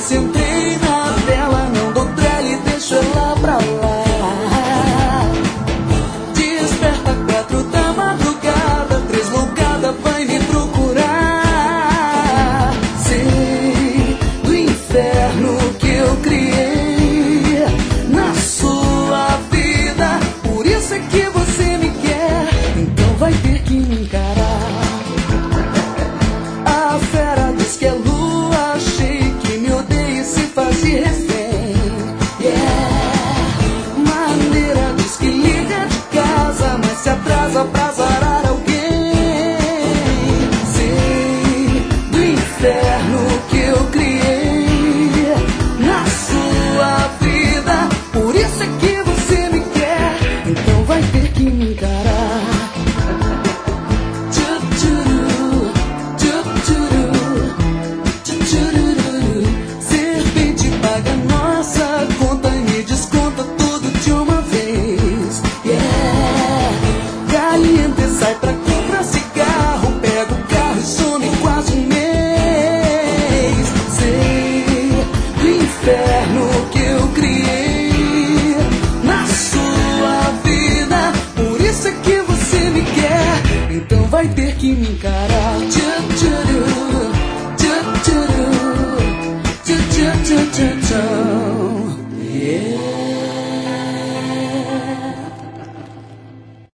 Concentrei na tela, não dou trela e deixo ela pra lá. Desperta 4 da madrugada, 3 loucada vai me procurar. Sei do inferno que eu criei na sua vida, por isso é que você me quer, então vai ter que me encarar. A fera diz que é lua cheia, que me odeia e se faz de refém. Maneira diz que liga de casa, mas se atrasa pra zarar alguém. Sei do inferno que eu criei na sua vida, por isso é que você me quer, então vai ter que me encarar. Serpente paga nossa conta e me desconta tudo de uma vez. Caliente sai pra comprar cigarro, pega o carro e some quase um mês. Sei do inferno que eu criei na sua vida, por isso é que você me quer, então vai ter que me encarar. Tchau.